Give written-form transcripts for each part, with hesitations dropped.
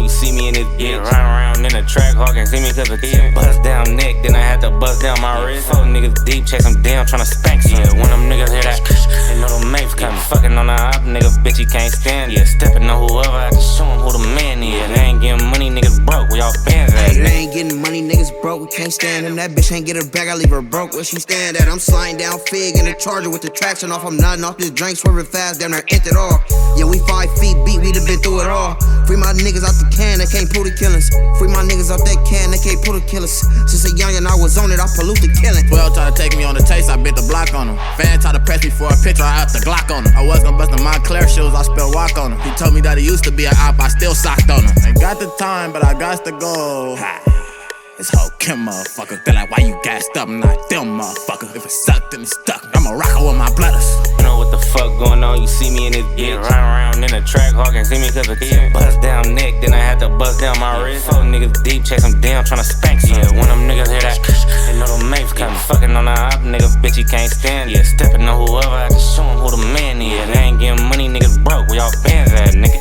you see me in this bitch. Run around in the track, hawk and see me cause of it. Bust down neck, then I had to bust down my wrist. Four niggas deep, chase them down, tryna spank some. Yeah, when them niggas hear that, they know them mapes coming. Fucking on the op, nigga, bitch, he can't stand. Yeah, stepping on whoever, I can show him who the man is. They ain't getting money, niggas broke, where y'all bands at? Hey, they ain't getting money, niggas broke, we can't stand him. That bitch ain't get her back, I leave her broke where she stand at. I'm sliding down Fig in the Charger with the traction off. I'm nodding off this drink, swerving fast, down there, emptied off. Yeah, we 5 feet deep, we done been through it all. Free my niggas out the can, they can't pull the killings. Free my niggas out that can, they can't pull the killers. Since a youngin' I was on it, I pollute the killing. 12 tried to take me on the taste, I bit the block on him. Fan tried to press me for a picture, I had the Glock on him. I was gonna bust the Montclair shoes, I spilled walk on him. He told me that he used to be an op, I still socked on him. Ain't got the time, but I got to go. This whole Kim motherfucker, they're like, why you gassed up? Not them motherfucker. If it sucked, then it's stuck. I'm a rocker with my blooders. You know what the fuck going on, you see me in this bitch. Run around in the track, hawk and see me cause of it. Bust down neck, then I had to bust down my wrist. Four niggas deep, chase them down, tryna spank some. Yeah, when them niggas hear that, they know them mapes coming. Fucking on the op, nigga, bitch, he can't stand. Yeah, stepping on whoever, I can show him who the man is. They ain't getting money, niggas broke, where y'all bands at, nigga?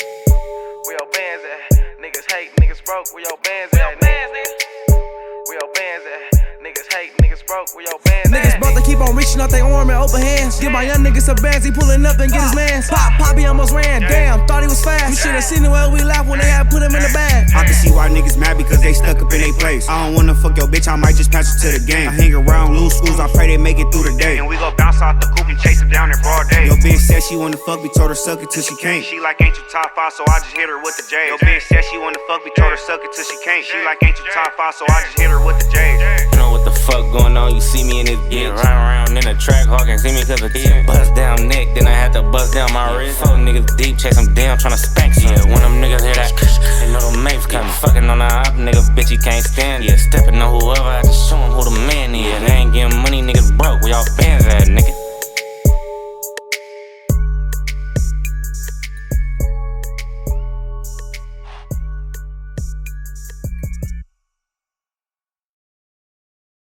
Where your bands at? Niggas hate, niggas broke, where your bands at, nigga? Where your bands at? Niggas hate, niggas broke, where your bands at? Niggas broke, they keep on reaching out their arm and open hands. Give my young niggas some bands, he pulling up and get his mans. Poppy almost ran, damn, thought he was fast. You should've seen the way we laughed when they had put him in the bag. I can see why niggas mad because they stuck up in they place. I don't wanna fuck your bitch, I might just pass it to the game. I hang around loose schools, I pray they make it through the day. And we go bounce out the coupe and chase him down in broad day. Your bitch said she wanna fuck me, told her suck it till she can't. She like, ain't you top 5, so I just hit her with the J. Your bitch said she wanna fuck me, told her suck it till she can't. She like, ain't you top 5, so I just hit her with the J. You know what the fuck going on, you see me in this bitch. Run around in the track, hawk and see me cause of it. Bust down neck, then I had to bust down my wrist. Four niggas deep, chase them down, tryna spank some. Yeah, when them niggas hear that, they know them mapes coming. Fucking on the op, nigga, bitch, he can't stand. Yeah, stepping on whoever, I can show him who the man is. They